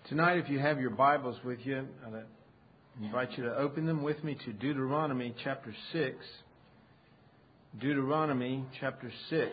Tonight, if you have your Bibles with you, I invite you to open them with me to Deuteronomy chapter 6. Deuteronomy chapter 6.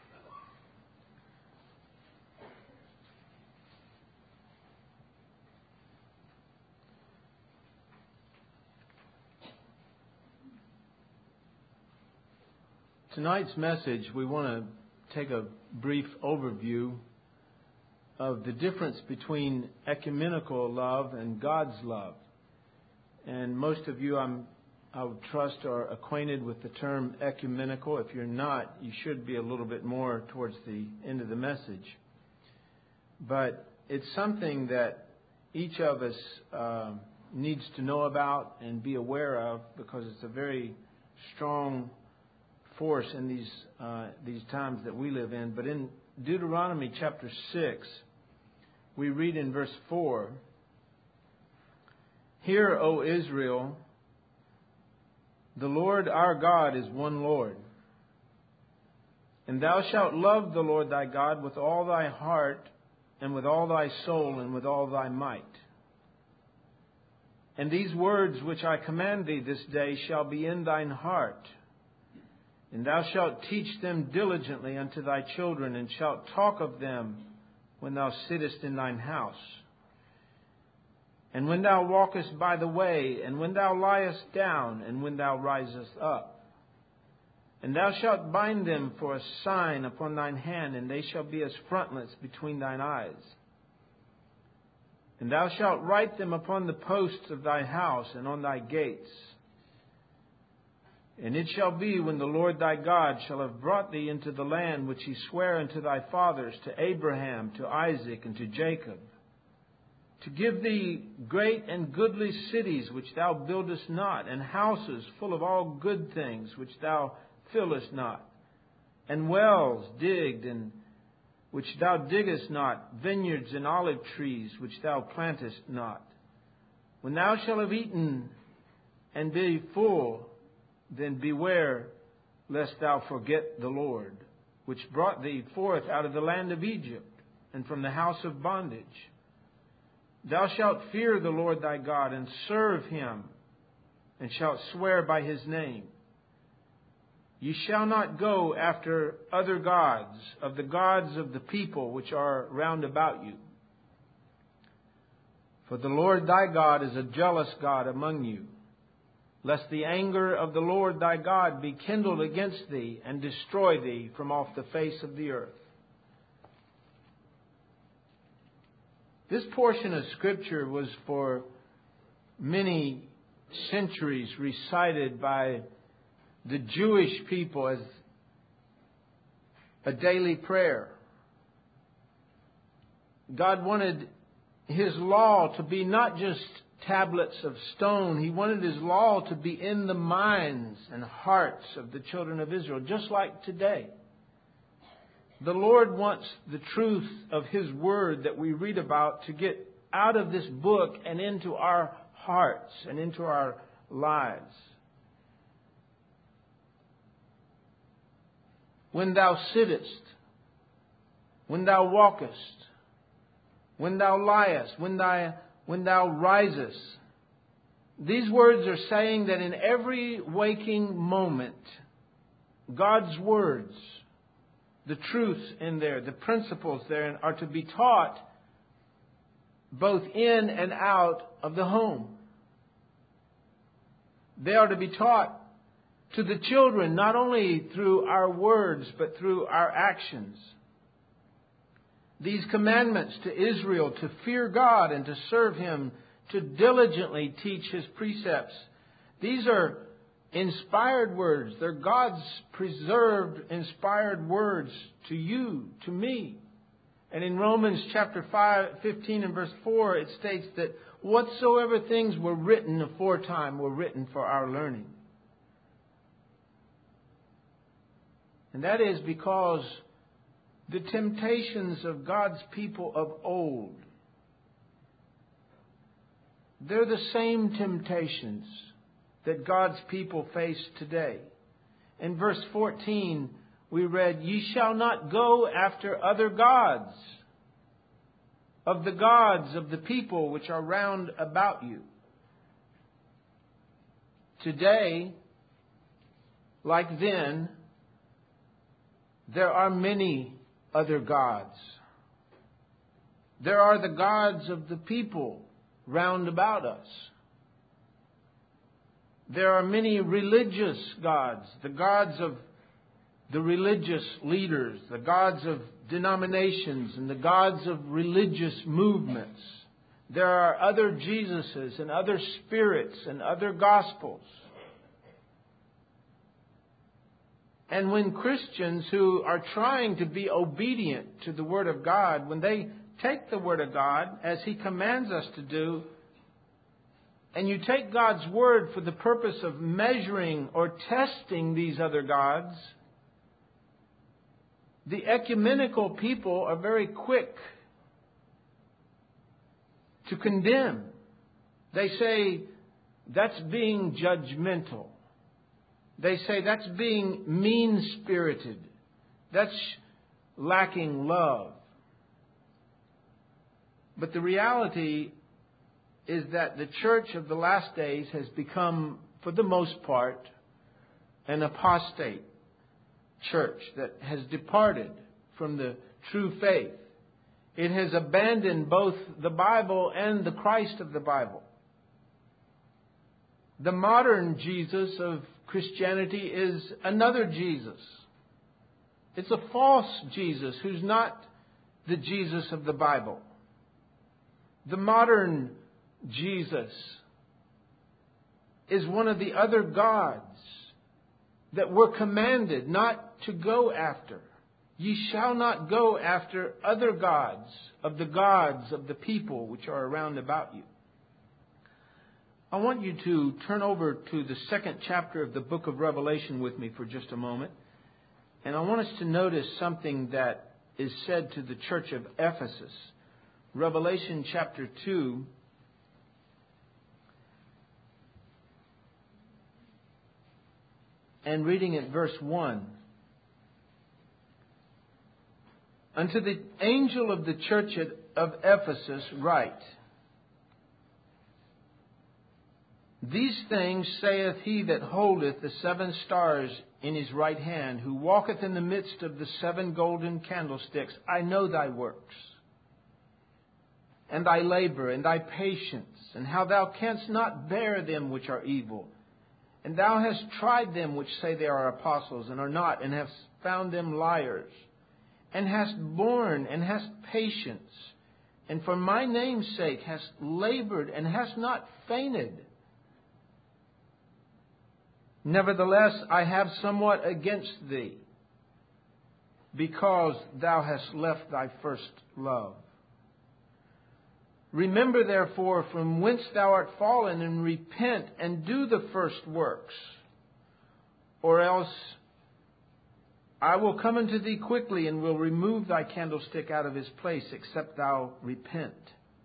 Tonight's message, we want to take a brief overview of the difference between ecumenical love and God's love. And most of you, I would trust, are acquainted with the term ecumenical. If you're not, you should be a little bit more towards the end of the message. But it's something that each of us needs to know about and be aware of, because it's a very strong force in these times that we live in. But in Deuteronomy chapter 6, we read in verse 4, "Hear, O Israel, the Lord our God is one Lord. And thou shalt love the Lord thy God with all thy heart, and with all thy soul, and with all thy might. And these words which I command thee this day shall be in thine heart. And thou shalt teach them diligently unto thy children, and shalt talk of them when thou sittest in thine house, and when thou walkest by the way, and when thou liest down, and when thou risest up. And thou shalt bind them for a sign upon thine hand, and they shall be as frontlets between thine eyes. And thou shalt write them upon the posts of thy house and on thy gates. And it shall be, when the Lord thy God shall have brought thee into the land which he sware unto thy fathers, to Abraham, to Isaac, and to Jacob, to give thee great and goodly cities which thou buildest not, and houses full of all good things which thou fillest not, and wells digged and which thou diggest not, vineyards and olive trees which thou plantest not. When thou shalt have eaten and be full, then beware lest thou forget the Lord, which brought thee forth out of the land of Egypt, and from the house of bondage. Thou shalt fear the Lord thy God, and serve him, and shalt swear by his name. Ye shall not go after other gods, of the gods of the people which are round about you. For the Lord thy God is a jealous God among you, lest the anger of the Lord thy God be kindled against thee, and destroy thee from off the face of the earth." This portion of Scripture was for many centuries recited by the Jewish people as a daily prayer. God wanted His law to be not just tablets of stone. He wanted His law to be in the minds and hearts of the children of Israel, just like today. The Lord wants the truth of His Word that we read about to get out of this book and into our hearts and into our lives. When thou sittest, when thou walkest, when thou liest, when thou risest. These words are saying that in every waking moment, God's words, the truths in there, the principles therein, are to be taught both in and out of the home. They are to be taught to the children, not only through our words, but through our actions. These commandments to Israel to fear God and to serve Him, to diligently teach His precepts. These are inspired words. They're God's preserved, inspired words to you, to me. And in Romans chapter 15 and verse 4, it states that whatsoever things were written aforetime were written for our learning. And that is because the temptations of God's people of old, they're the same temptations that God's people face today. In verse 14, we read, "Ye shall not go after other gods." of the gods of the people which are round about you. Today, like then, there are many other gods. There are the gods of the people round about us. There are many religious gods, the gods of the religious leaders, the gods of denominations, and the gods of religious movements. There are other Jesuses and other spirits and other gospels. And when Christians who are trying to be obedient to the Word of God, when they take the Word of God as He commands us to do, and you take God's Word for the purpose of measuring or testing these other gods, the ecumenical people are very quick to condemn. They say that's being judgmental. They say that's being mean-spirited. That's lacking love. But the reality is that the church of the last days has become, for the most part, an apostate church that has departed from the true faith. It has abandoned both the Bible and the Christ of the Bible. The modern Jesus of Christianity is another Jesus. It's a false Jesus who's not the Jesus of the Bible. The modern Jesus is one of the other gods that we're commanded not to go after. Ye shall not go after other gods of the people which are around about you. I want you to turn over to the 2nd chapter of the book of Revelation with me for just a moment. And I want us to notice something that is said to the church of Ephesus. Revelation chapter 2. And reading at verse 1. Unto the angel of the church of Ephesus write, These things saith he that holdeth the 7 stars in his right hand, who walketh in the midst of the 7 golden candlesticks. I know thy works, and thy labor, and thy patience, and how thou canst not bear them which are evil. And thou hast tried them which say they are apostles, and are not, and hast found them liars, and hast borne, and hast patience, and for my name's sake hast labored, and hast not fainted. Nevertheless, I have somewhat against thee, because thou hast left thy first love. Remember, therefore, from whence thou art fallen, and repent, and do the first works. Or else I will come unto thee quickly, and will remove thy candlestick out of his place, except thou repent.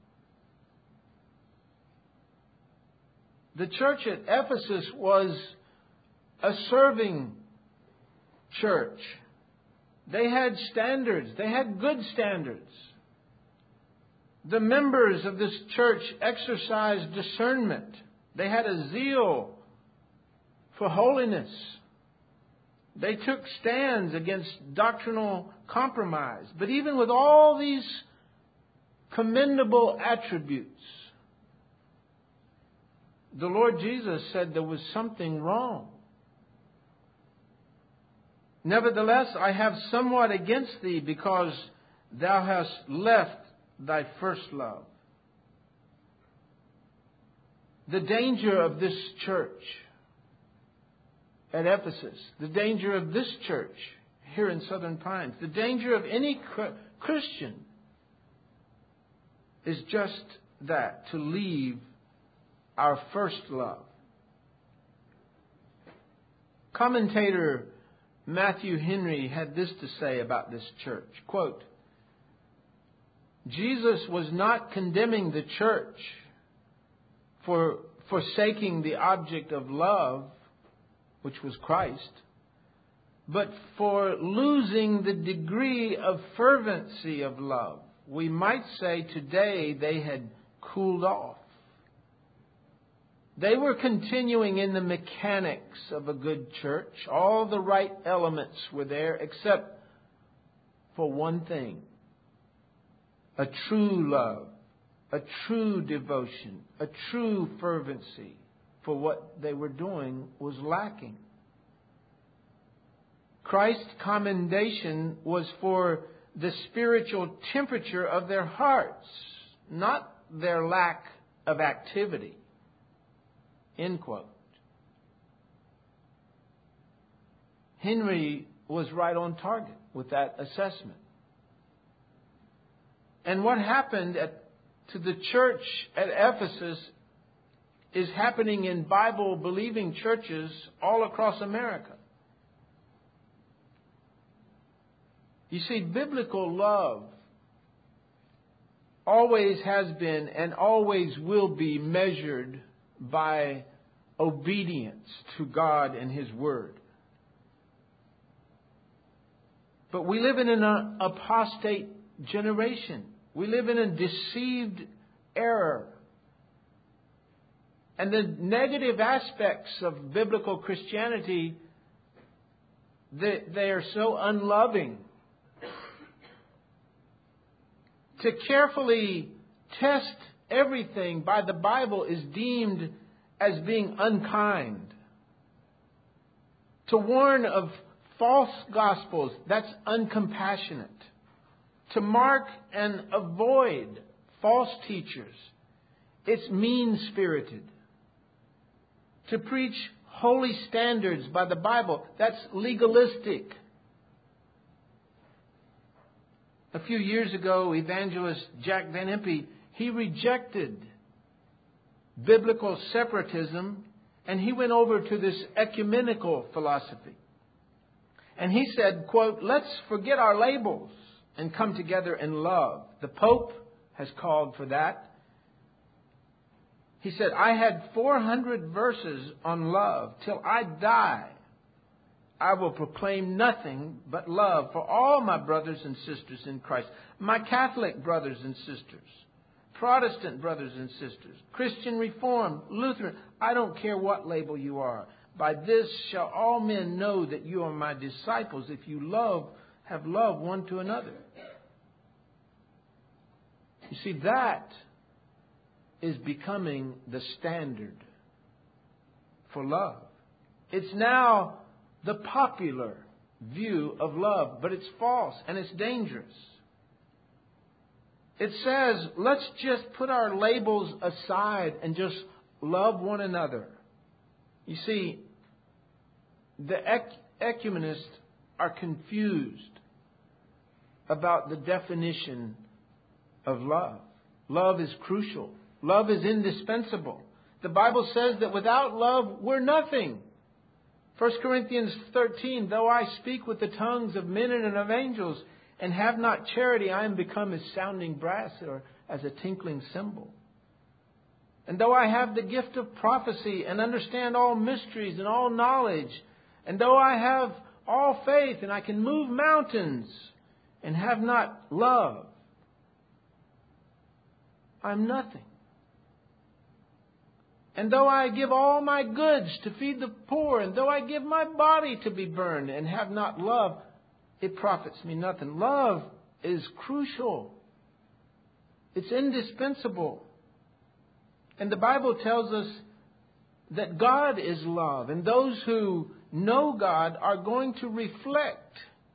The church at Ephesus was a serving church. They had standards. They had good standards. The members of this church exercised discernment. They had a zeal for holiness. They took stands against doctrinal compromise. But even with all these commendable attributes, the Lord Jesus said there was something wrong. Nevertheless, I have somewhat against thee, because thou hast left thy first love. The danger of this church at Ephesus, the danger of this church here in Southern Pines, the danger of any Christian is just that, to leave our first love. Commentator Matthew Henry had this to say about this church. Quote, Jesus was not condemning the church for forsaking the object of love, which was Christ, but for losing the degree of fervency of love we might say today they had cooled off. They were continuing in the mechanics of a good church. All the right elements were there except for one thing: a true love, a true devotion, a true fervency for what they were doing was lacking. Christ's commendation was for the spiritual temperature of their hearts, not their lack of activity. End quote. Henry was right on target with that assessment. And what happened to the church at Ephesus is happening in Bible-believing churches all across America. You see, biblical love always has been and always will be measured by obedience to God and His Word. But we live in an apostate generation. We live in a deceived era. And the negative aspects of biblical Christianity, they are so unloving. To carefully test everything by the Bible is deemed as being unkind. To warn of false gospels, that's uncompassionate. To mark and avoid false teachers, it's mean-spirited. To preach holy standards by the Bible, that's legalistic. A few years ago, evangelist Jack Van Impe, he rejected biblical separatism and he went over to this ecumenical philosophy. And he said, quote, "Let's forget our labels and come together in love." The Pope has called for that. He said, "I had 400 verses on love. Till I die, I will proclaim nothing but love for all my brothers and sisters in Christ. My Catholic brothers and sisters, Protestant brothers and sisters, Christian Reformed, Lutheran, I don't care what label you are. By this shall all men know that you are my disciples, if you have love one to another." You see, that is becoming the standard for love. It's now the popular view of love, but it's false and it's dangerous. It says, let's just put our labels aside and just love one another. You see, the ecumenists are confused about the definition of love. Love is crucial. Love is indispensable. The Bible says that without love, we're nothing. 1 Corinthians 13, though I speak with the tongues of men and of angels and have not charity, I am become as sounding brass or as a tinkling cymbal. And though I have the gift of prophecy and understand all mysteries and all knowledge, and though I have all faith and I can move mountains and have not love, I'm nothing. And though I give all my goods to feed the poor, and though I give my body to be burned and have not love, it profits me nothing. Love is crucial. It's indispensable. And the Bible tells us that God is love, and those who know God are going to reflect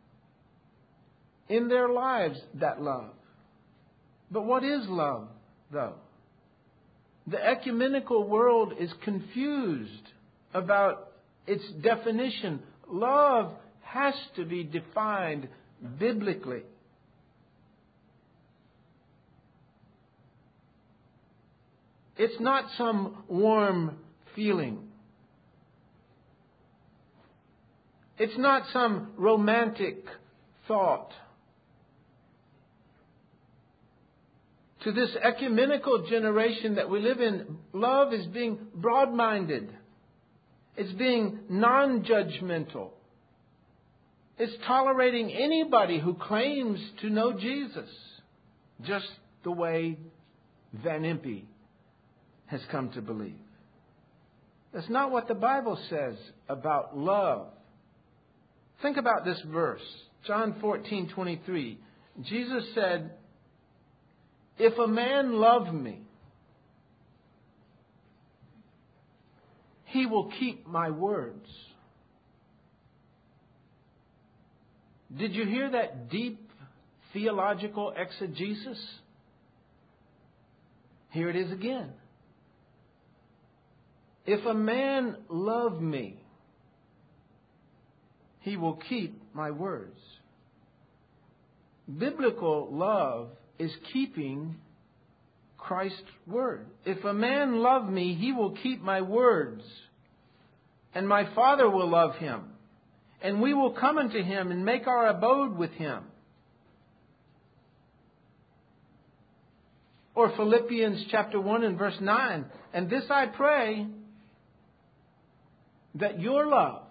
in their lives that love. But what is love, though? The ecumenical world is confused about its definition. Love has to be defined biblically. It's not some warm feeling. It's not some romantic thought. To this ecumenical generation that we live in, love is being broad-minded. It's being non-judgmental. It's tolerating anybody who claims to know Jesus. just the way Van Impe has come to believe. That's not what the Bible says about love. Think about this verse, John 14:23. Jesus said, "If a man love me, he will keep my words." Did you hear that deep theological exegesis? Here it is again. If a man love me, he will keep my words. Biblical love is keeping Christ's word. If a man love me, he will keep my words, and my Father will love him, and we will come unto him and make our abode with him. Or Philippians chapter 1 and verse 9. And this I pray, that your love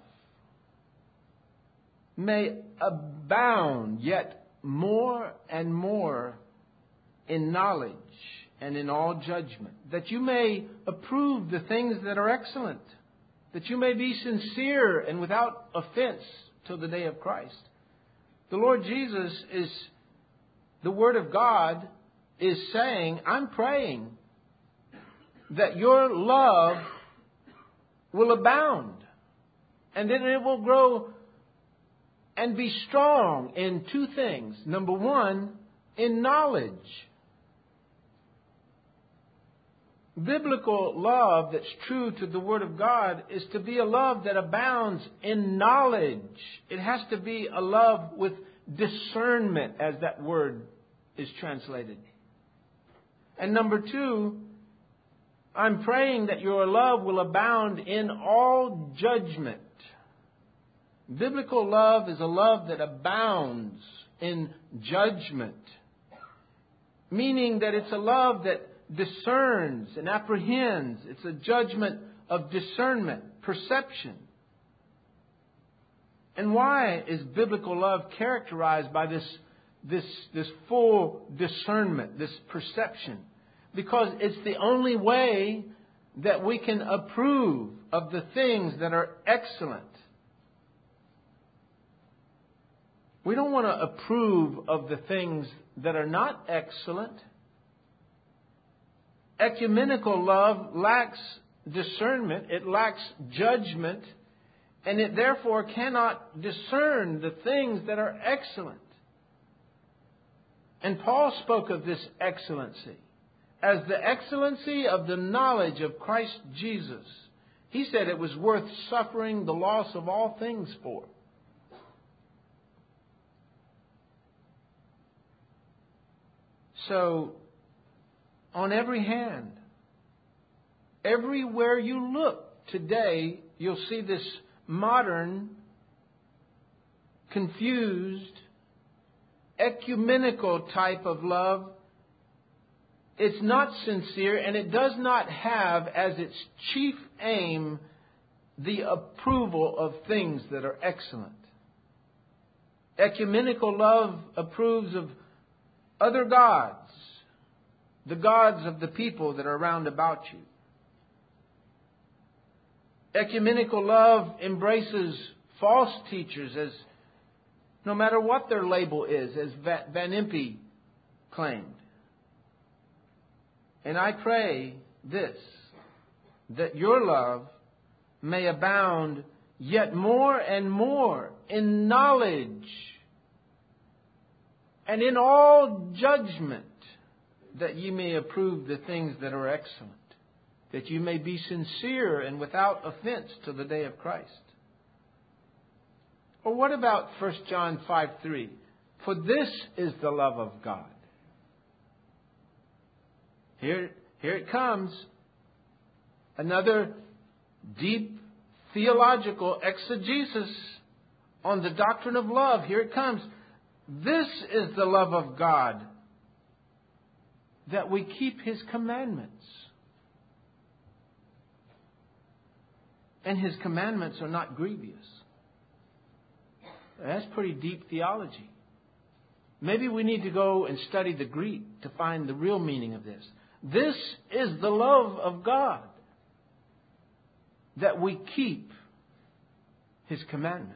may abound yet more and more in knowledge and in all judgment, that you may approve the things that are excellent, that you may be sincere and without offense till the day of Christ. The Lord Jesus is, the Word of God is saying, I'm praying that your love will abound, and then it will grow and be strong in two things. Number one, in knowledge. Biblical love that's true to the Word of God is to be a love that abounds in knowledge. It has to be a love with discernment, as that word is translated. And number two, I'm praying that your love will abound in all judgment. Biblical love is a love that abounds in judgment, meaning that it's a love that discerns and apprehends. It's a judgment of discernment, perception. And why is biblical love characterized by this full discernment, this perception? Because it's the only way that we can approve of the things that are excellent. We don't want to approve of the things that are not excellent. Ecumenical love lacks discernment, it lacks judgment, and it therefore cannot discern the things that are excellent. And Paul spoke of this excellency as the excellency of the knowledge of Christ Jesus. He said it was worth suffering the loss of all things for. So, on every hand, everywhere you look today, you'll see this modern, confused, ecumenical type of love. It's not sincere, and it does not have as its chief aim the approval of things that are excellent. Ecumenical love approves of other gods, the gods of the people that are round about you. Ecumenical love embraces false teachers, as no matter what their label is, as Van Impe claimed. And I pray this, that your love may abound yet more and more in knowledge and in all judgment, that ye may approve the things that are excellent, that you may be sincere and without offense to the day of Christ. Or what about 1 John 5:3? For this is the love of God. Here it comes. Another deep theological exegesis on the doctrine of love. Here it comes. This is the love of God, that we keep His commandments. And His commandments are not grievous. That's pretty deep theology. Maybe we need to go and study the Greek to find the real meaning of this. This is the love of God, that we keep His commandments.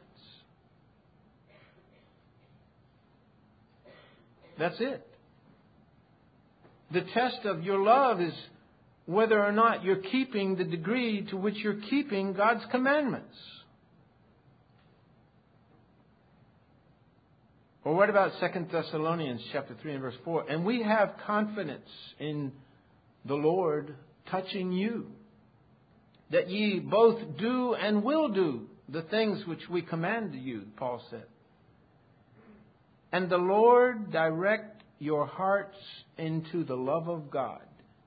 That's it. The test of your love is whether or not you're keeping the degree to which you're keeping God's commandments. Or what about 2 Thessalonians chapter 3 and verse 4? And we have confidence in the Lord touching you, that ye both do and will do the things which we command you, Paul said. And the Lord direct your hearts into the love of God.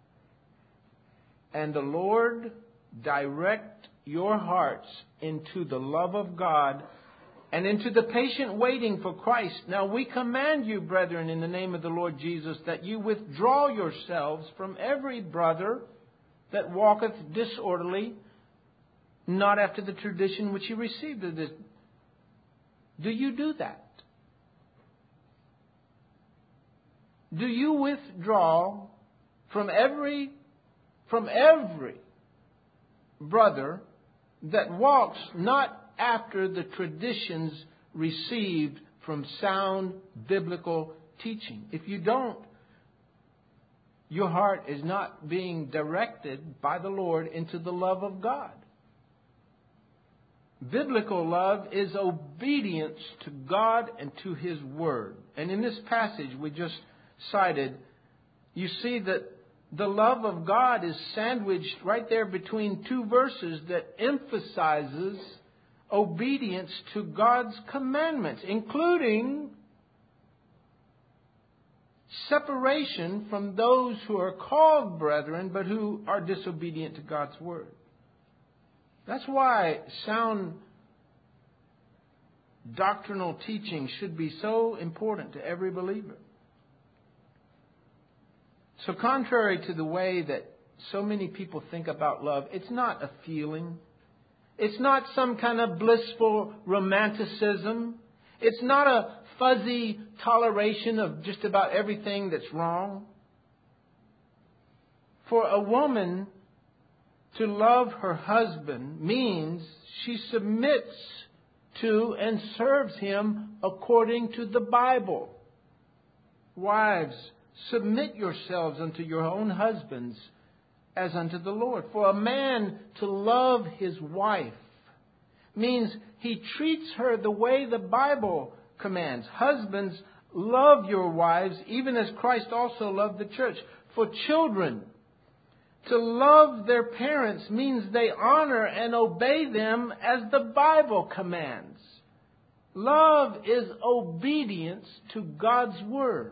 And the Lord direct your hearts into the love of God and into the patient waiting for Christ. Now we command you, brethren, in the name of the Lord Jesus, that you withdraw yourselves from every brother that walketh disorderly, not after the tradition which you received of this. Do you do that? Do you withdraw from every brother that walks not after the traditions received from sound biblical teaching? If you don't, your heart is not being directed by the Lord into the love of God. Biblical love is obedience to God and to His Word. And in this passage we just cited, you see that the love of God is sandwiched right there between two verses that emphasizes obedience to God's commandments, including separation from those who are called brethren but who are disobedient to God's Word. That's why sound doctrinal teaching should be so important to every believer. So contrary to the way that so many people think about love, it's not a feeling. It's not some kind of blissful romanticism. It's not a fuzzy toleration of just about everything that's wrong. For a woman to love her husband means she submits to and serves him according to the Bible. Wives, submit yourselves unto your own husbands as unto the Lord. For a man to love his wife means he treats her the way the Bible commands. Husbands, love your wives, even as Christ also loved the church. For children, to love their parents means they honor and obey them as the Bible commands. Love is obedience to God's Word.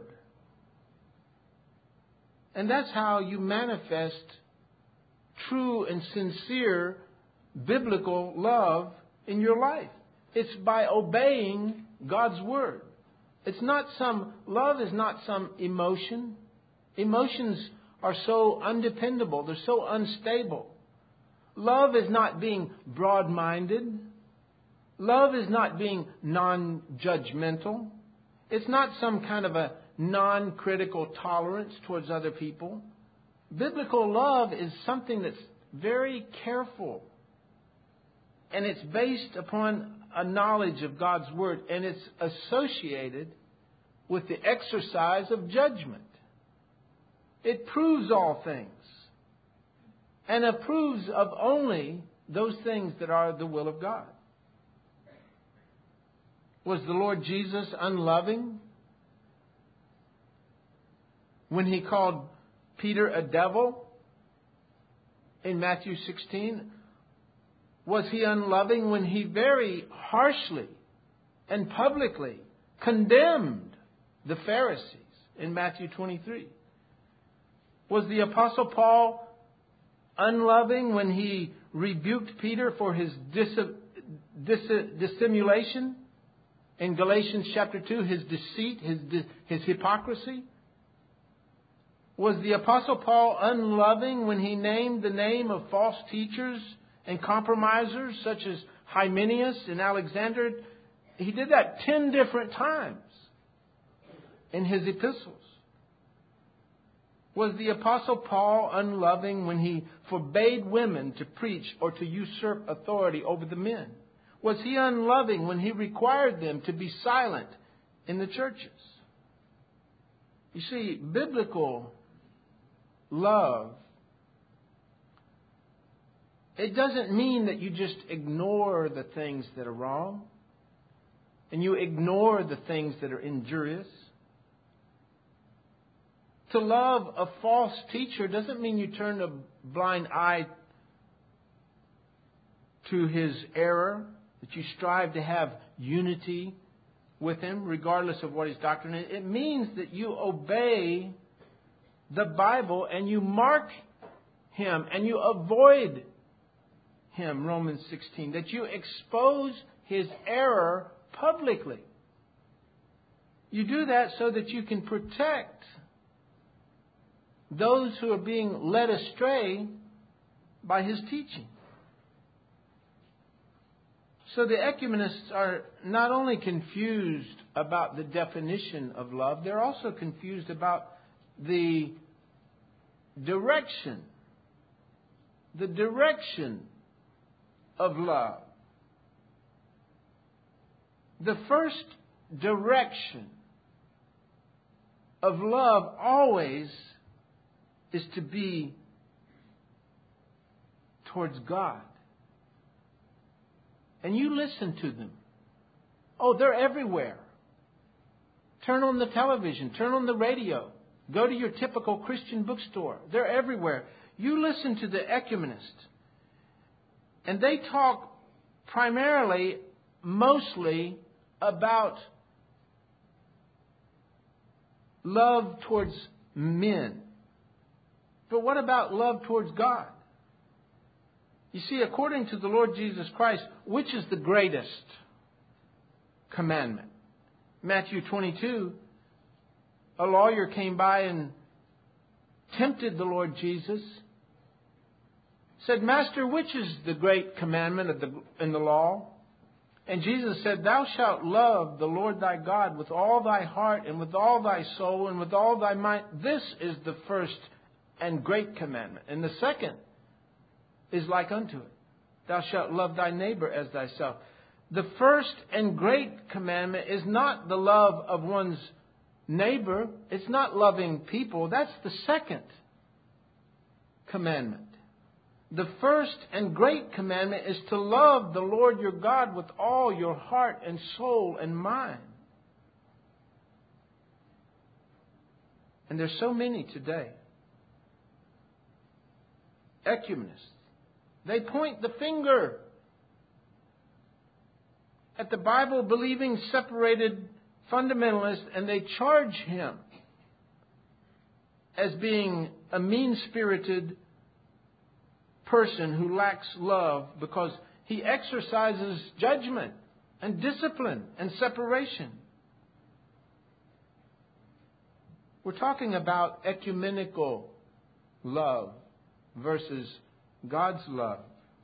And that's how you manifest true and sincere biblical love in your life. It's by obeying God's Word. Love is not some emotion. Emotions are so undependable. They're so unstable. Love is not being broad-minded. Love is not being non-judgmental. It's not some kind of a non-critical tolerance towards other people. Biblical love is something that's very careful. And it's based upon a knowledge of God's Word. And it's associated with the exercise of judgment. It proves all things. And approves of only those things that are the will of God. Was the Lord Jesus unloving when He called Peter a devil in Matthew 16? Was He unloving when He very harshly and publicly condemned the Pharisees in Matthew 23? Was the Apostle Paul unloving when he rebuked Peter for his dissimulation in Galatians chapter 2, his deceit, his hypocrisy? Was the Apostle Paul unloving when he named the name of false teachers and compromisers such as Hymenaeus and Alexander? He did that 10 different times. in his epistles. Was the Apostle Paul unloving when he forbade women to preach or to usurp authority over the men? Was he unloving when he required them to be silent in the churches? You see, biblical love, it doesn't mean that you just ignore the things that are wrong and you ignore the things that are injurious. To love a false teacher doesn't mean you turn a blind eye to his error, that you strive to have unity with him regardless of what his doctrine is. It means that you obey the Bible and you mark him and you avoid him, Romans 16, that you expose his error publicly. You do that so that you can protect those who are being led astray by his teaching. So the ecumenists are not only confused about the definition of love, they're also confused about the direction of love. The first direction of love always is to be towards God. And you listen to them. Oh, they're everywhere. Turn on the television. Turn on the radio. Go to your typical Christian bookstore. They're everywhere. You listen to the ecumenists. And they talk primarily, mostly, about love towards men. But what about love towards God? You see, according to the Lord Jesus Christ, which is the greatest commandment? Matthew 22, a lawyer came by and tempted the Lord Jesus. Said, Master, which is the great commandment in the law? And Jesus said, Thou shalt love the Lord thy God with all thy heart and with all thy soul and with all thy mind. This is the first and great commandment. And the second is like unto it. Thou shalt love thy neighbor as thyself. The first and great commandment is not the love of one's neighbor. It's not loving people. That's the second commandment. The first and great commandment is to love the Lord your God with all your heart and soul and mind. And there's so many today. Ecumenists. They point the finger at the Bible-believing, separated fundamentalist, and they charge him as being a mean-spirited person who lacks love because he exercises judgment and discipline and separation. We're talking about ecumenical love versus God's love.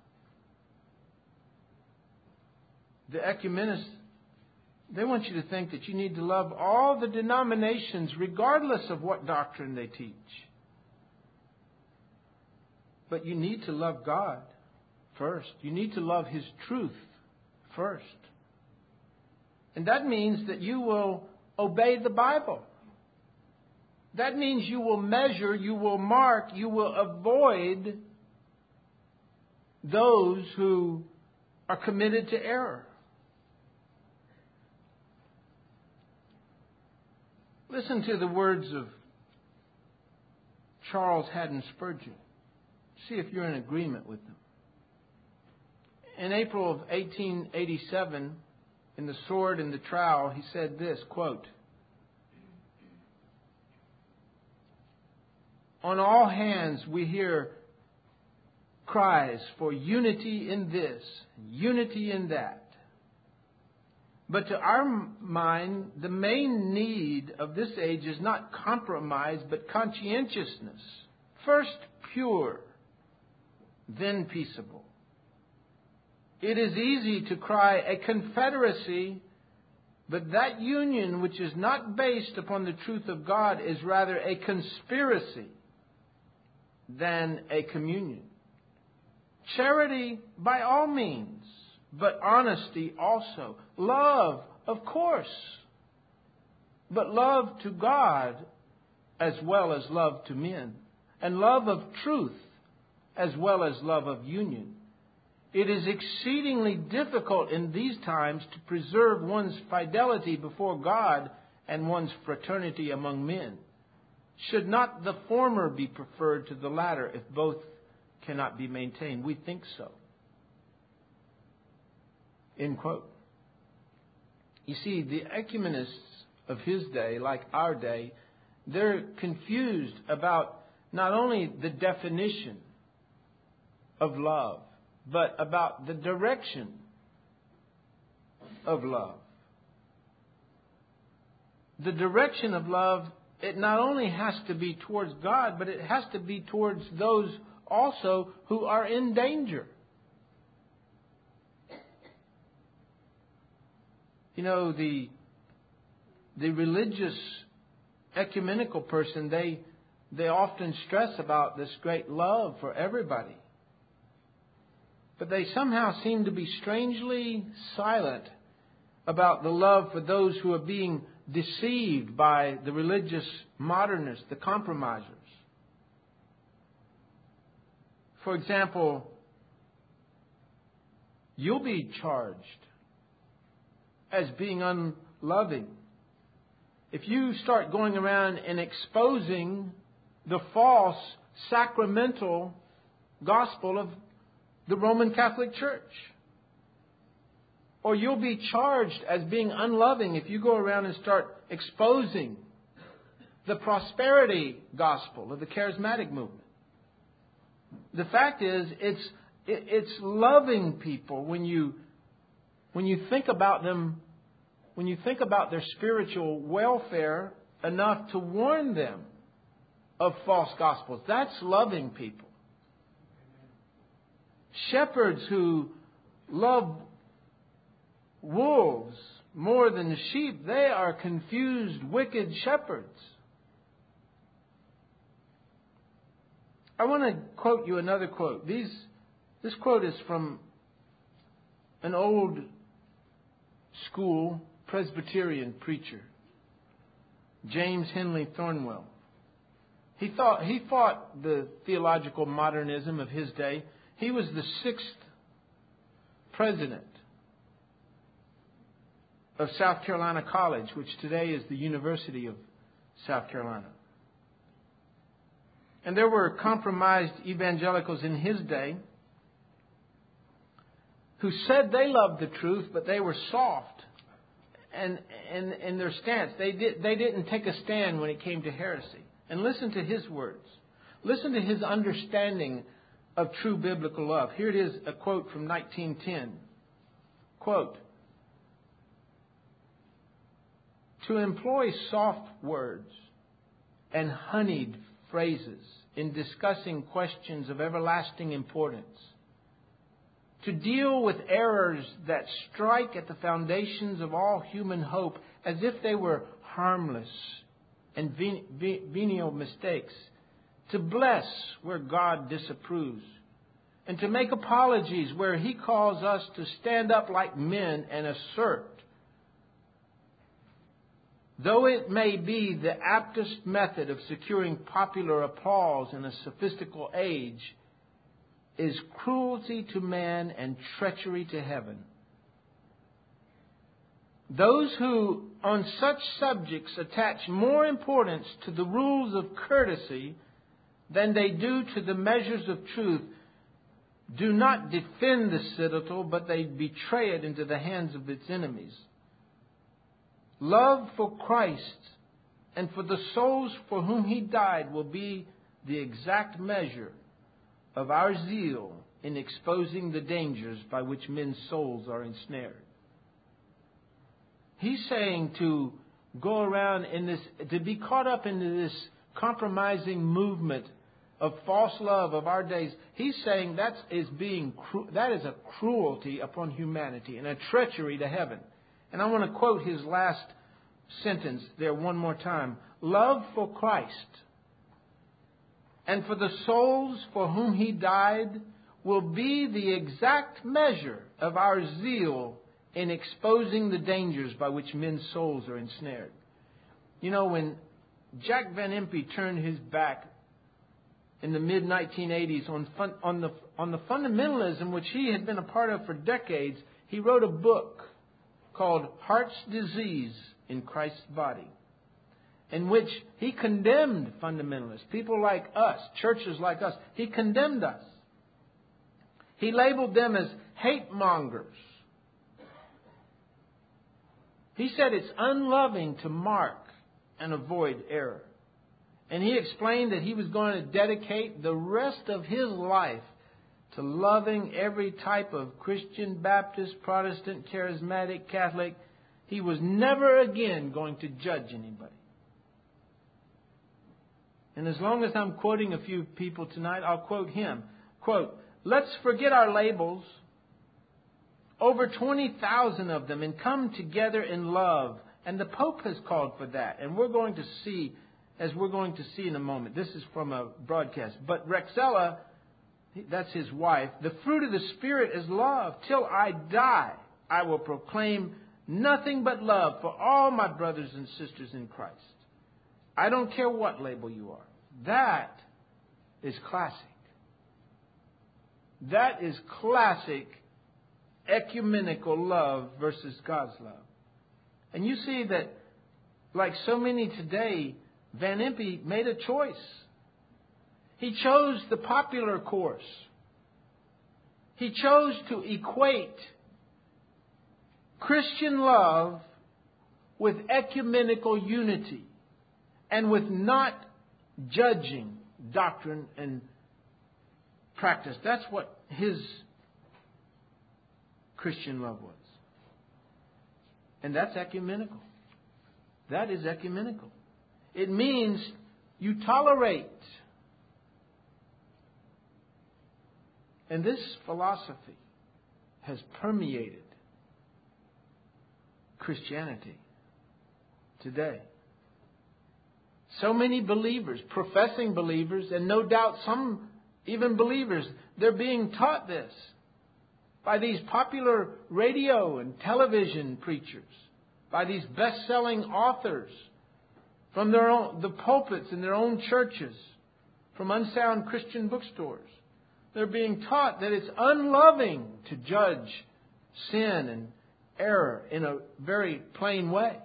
The ecumenists, they want you to think that you need to love all the denominations regardless of what doctrine they teach. But you need to love God first. You need to love His truth first. And that means that you will obey the Bible. That means you will measure, you will mark, you will avoid those who are committed to error. Listen to the words of Charles Haddon Spurgeon. See if you're in agreement with them. In April of 1887, in The Sword and the Trowel, he said this, quote, "On all hands we hear cries for unity in this, unity in that. But to our mind, the main need of this age is not compromise, but conscientiousness. First pure, then peaceable. It is easy to cry a confederacy But that union which is not based upon the truth of God is rather a conspiracy than a communion. Charity by all means, but honesty also. Love, of course, but love to God as well as love to men. And love of truth as well as love of union. It is exceedingly difficult in these times to preserve one's fidelity before God and one's fraternity among men. Should not the former be preferred to the latter if both cannot be maintained? We think so. End quote. You see, the ecumenists of his day, like our day, they're confused about not only the definition of love, but about the direction of love. The direction of love, it not only has to be towards God, but it has to be towards those also who are in danger. You know, the religious ecumenical person, they often stress about this great love for everybody. But they somehow seem to be strangely silent about the love for those who are being deceived by the religious modernists, the compromisers. For example, you'll be charged as being unloving if you start going around and exposing the false sacramental gospel of the Roman Catholic Church. Or you'll be charged as being unloving if you go around and start exposing the prosperity gospel of the charismatic movement. The fact is, it's loving people when you think about them, when you think about their spiritual welfare enough to warn them of false gospels. That's loving people. Shepherds who love wolves more than the sheep, they are confused, wicked shepherds. I want to quote you another quote. This quote is from an old school Presbyterian preacher, James Henley Thornwell. He fought the theological modernism of his day. He was the 6th president of South Carolina College, which today is the University of South Carolina. And there were compromised evangelicals in his day who said they loved the truth, but they were soft and in their stance. They didn't take a stand when it came to heresy. And listen to his words. Listen to his understanding of true biblical love. Here it is, a quote from 1910. Quote, "To employ soft words and honeyed phrases in discussing questions of everlasting importance, to deal with errors that strike at the foundations of all human hope as if they were harmless and venial mistakes, to bless where God disapproves, and to make apologies where He calls us to stand up like men and assert, though it may be the aptest method of securing popular applause in a sophistical age, is cruelty to man and treachery to heaven. Those who on such subjects attach more importance to the rules of courtesy than they do to the measures of truth do not defend the citadel, but they betray it into the hands of its enemies. Love for Christ and for the souls for whom He died will be the exact measure of our zeal in exposing the dangers by which men's souls are ensnared." He's saying to go around in this, to be caught up into this compromising movement of false love of our days. He's saying that is a cruelty upon humanity and a treachery to heaven. And I want to quote his last sentence there one more time. Love for Christ and for the souls for whom He died will be the exact measure of our zeal in exposing the dangers by which men's souls are ensnared. You know, when Jack Van Impe turned his back in the mid-1980s on the fundamentalism which he had been a part of for decades, he wrote a book called Heart's Disease in Christ's Body, in which he condemned fundamentalists, people like us, churches like us. He condemned us. He labeled them as hate mongers. He said it's unloving to mark and avoid error. And he explained that he was going to dedicate the rest of his life to loving every type of Christian, Baptist, Protestant, Charismatic, Catholic. He was never again going to judge anybody. And as long as I'm quoting a few people tonight, I'll quote him. Quote, let's forget our labels, over 20,000 of them, and come together in love. And the Pope has called for that. And we're going to see, as we're going to see in a moment, this is from a broadcast. But Rexella, that's his wife, the fruit of the Spirit is love. Till I die, I will proclaim nothing but love for all my brothers and sisters in Christ. I don't care what label you are. That is classic. That is classic ecumenical love versus God's love. And you see that, like so many today, Van Impe made a choice. He chose the popular course. He chose to equate Christian love with ecumenical unity and with not judging doctrine and practice. That's what his Christian love was. And that's ecumenical. That is ecumenical. It means you tolerate. And this philosophy has permeated Christianity today. So many believers, professing believers, and no doubt some even believers, they're being taught this by these popular radio and television preachers, by these best-selling authors, from the pulpits in their own churches, from unsound Christian bookstores. They're being taught that it's unloving to judge sin and error in a very plain way.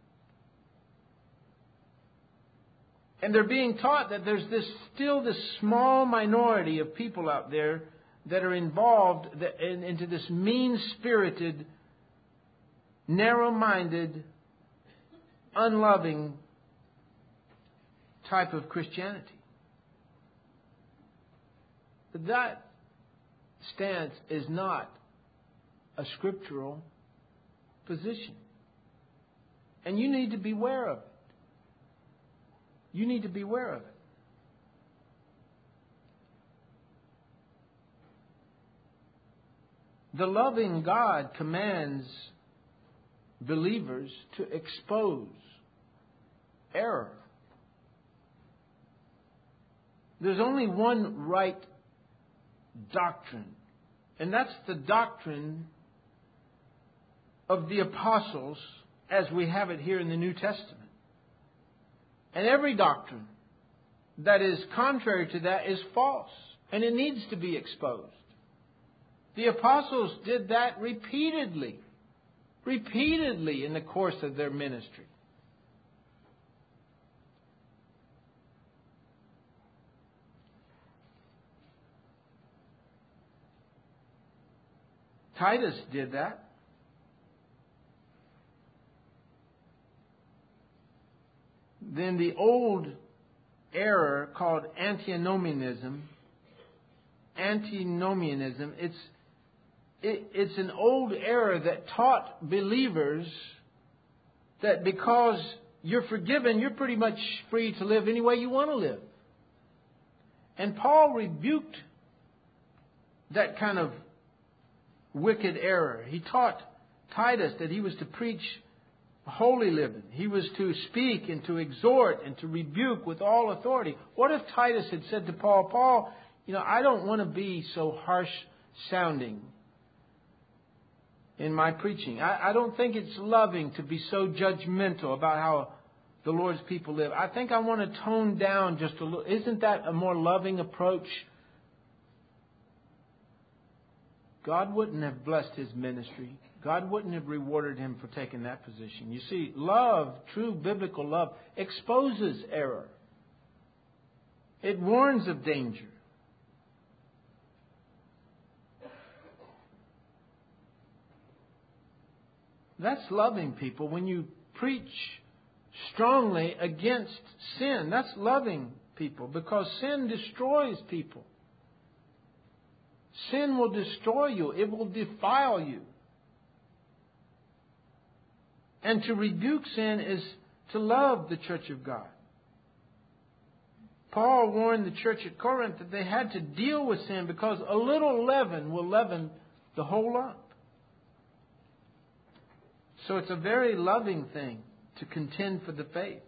And they're being taught that there's still this small minority of people out there that are involved into this mean-spirited, narrow-minded, unloving type of Christianity. But that stance is not a scriptural position. And you need to beware of it. You need to beware of it. The loving God commands believers to expose error. There's only one right doctrine, and that's the doctrine of the apostles as we have it here in the New Testament. And every doctrine that is contrary to that is false, and it needs to be exposed. The apostles did that repeatedly in the course of their ministry. Titus did that. Then the old error called antinomianism, it's an old error that taught believers that because you're forgiven, you're pretty much free to live any way you want to live. And Paul rebuked that kind of wicked error. He taught Titus that he was to preach holy living. He was to speak and to exhort and to rebuke with all authority. What if Titus had said to Paul, Paul, I don't want to be so harsh sounding in my preaching. I don't think it's loving to be so judgmental about how the Lord's people live. I think I want to tone down just a little. Isn't that a more loving approach? God wouldn't have blessed his ministry. God wouldn't have rewarded him for taking that position. You see, love, true biblical love, exposes error. It warns of danger. That's loving people. When you preach strongly against sin, that's loving people, because sin destroys people. Sin will destroy you. It will defile you. And to rebuke sin is to love the church of God. Paul warned the church at Corinth that they had to deal with sin because a little leaven will leaven the whole lump. So it's a very loving thing to contend for the faith.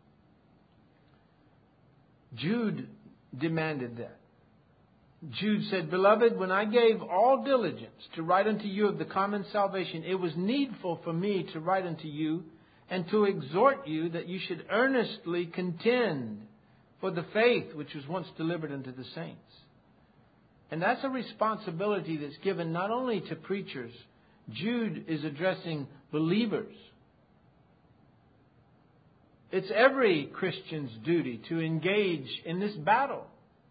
Jude demanded that. Jude said, Beloved, when I gave all diligence to write unto you of the common salvation, it was needful for me to write unto you and to exhort you that you should earnestly contend for the faith which was once delivered unto the saints. And that's a responsibility that's given not only to preachers. Jude is addressing believers. It's every Christian's duty to engage in this battle.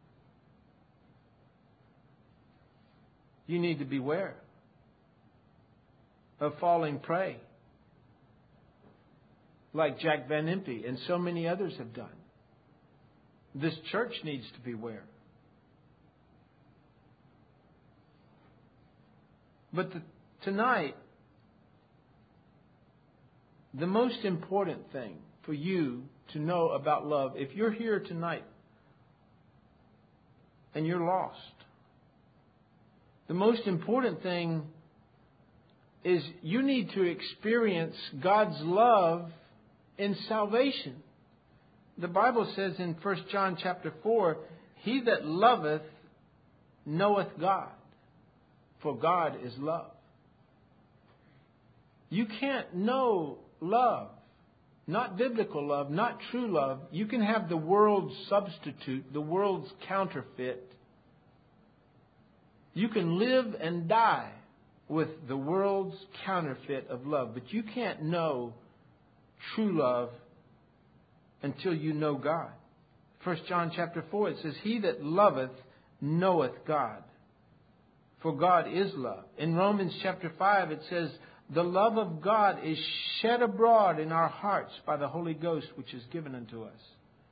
You need to beware of falling prey, like Jack Van Impe and so many others have done. This church needs to beware. But tonight, the most important thing for you to know about love, if you're here tonight and you're lost, the most important thing is you need to experience God's love in salvation. The Bible says in 1 John chapter 4, He that loveth knoweth God, for God is love. You can't know love, not biblical love, not true love. You can have the world's substitute, the world's counterfeit. You can live and die with the world's counterfeit of love, but you can't know true love until you know God. 1 John chapter 4, it says, He that loveth knoweth God, for God is love. In Romans chapter 5, it says, the love of God is shed abroad in our hearts by the Holy Ghost, which is given unto us.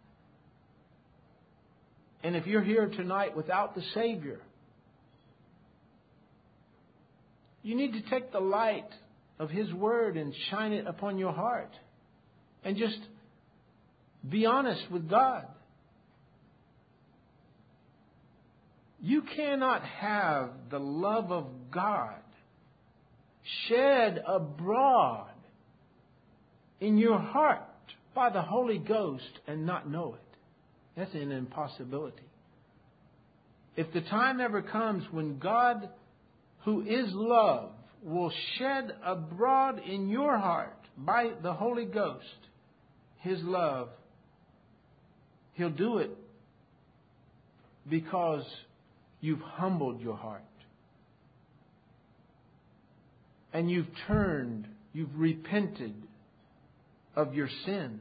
And if you're here tonight without the Savior, you need to take the light of His Word and shine it upon your heart. And just be honest with God. You cannot have the love of God shed abroad in your heart by the Holy Ghost and not know it. That's an impossibility. If the time ever comes when God, who is love, will shed abroad in your heart by the Holy Ghost His love, He'll do it because you've humbled your heart. And you've turned, you've repented of your sins.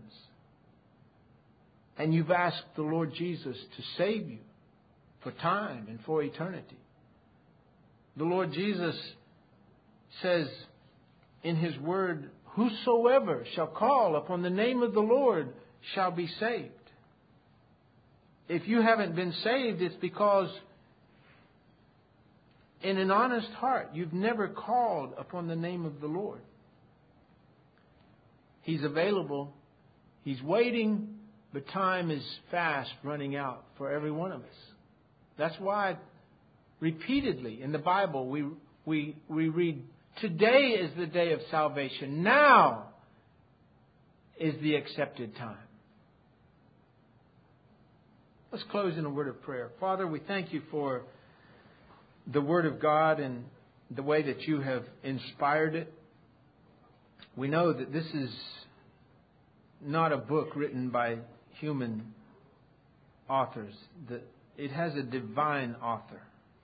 And you've asked the Lord Jesus to save you for time and for eternity. The Lord Jesus says in His Word, whosoever shall call upon the name of the Lord shall be saved. If you haven't been saved, it's because in an honest heart, you've never called upon the name of the Lord. He's available. He's waiting. But time is fast running out for every one of us. That's why repeatedly in the Bible we read, Today is the day of salvation. Now is the accepted time. Let's close in a word of prayer. Father, we thank you for the Word of God and the way that you have inspired it. We know that this is not a book written by human authors, that it has a divine author.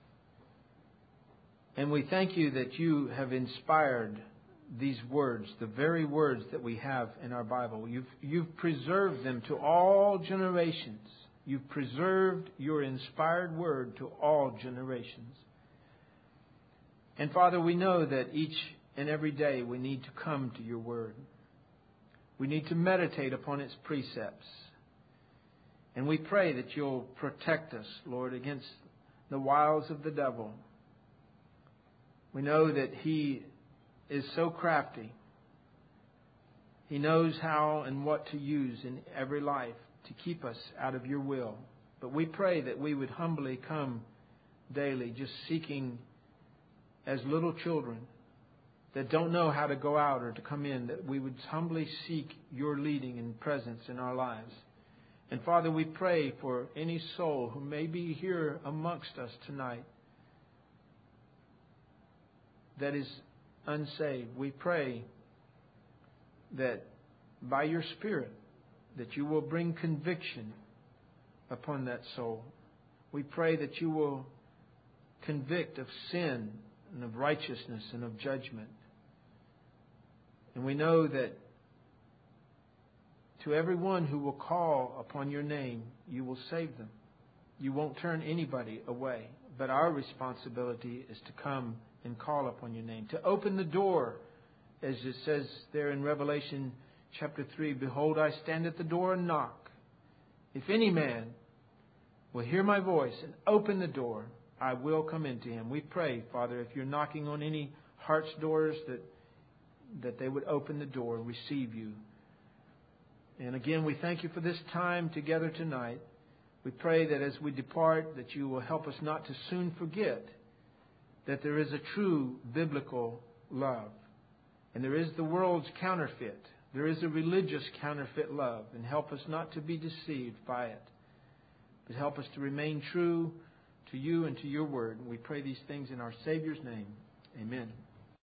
And we thank you that you have inspired these words, the very words that we have in our Bible. You've preserved them to all generations. You've preserved your inspired word to all generations. And Father, we know that each and every day we need to come to your word. We need to meditate upon its precepts. And we pray that you'll protect us, Lord, against the wiles of the devil. We know that he is so crafty. He knows how and what to use in every life to keep us out of your will. But we pray that we would humbly come daily, just seeking as little children that don't know how to go out or to come in, that we would humbly seek your leading and presence in our lives. And Father, we pray for any soul who may be here amongst us tonight that is unsaved. We pray that by your Spirit, that you will bring conviction upon that soul. We pray that you will convict of sin and of righteousness and of judgment. And we know that to everyone who will call upon your name, you will save them. You won't turn anybody away. But our responsibility is to come and call upon your name, to open the door, as it says there in Revelation chapter 3, behold, I stand at the door and knock. If any man will hear my voice and open the door, I will come into him. We pray, Father, if you're knocking on any heart's doors, that they would open the door and receive you. And again, we thank you for this time together tonight. We pray that as we depart, that you will help us not to soon forget that there is a true biblical love. And there is the world's counterfeit. There is a religious counterfeit love. And help us not to be deceived by it, but help us to remain true to you and to your word. And we pray these things in our Savior's name. Amen.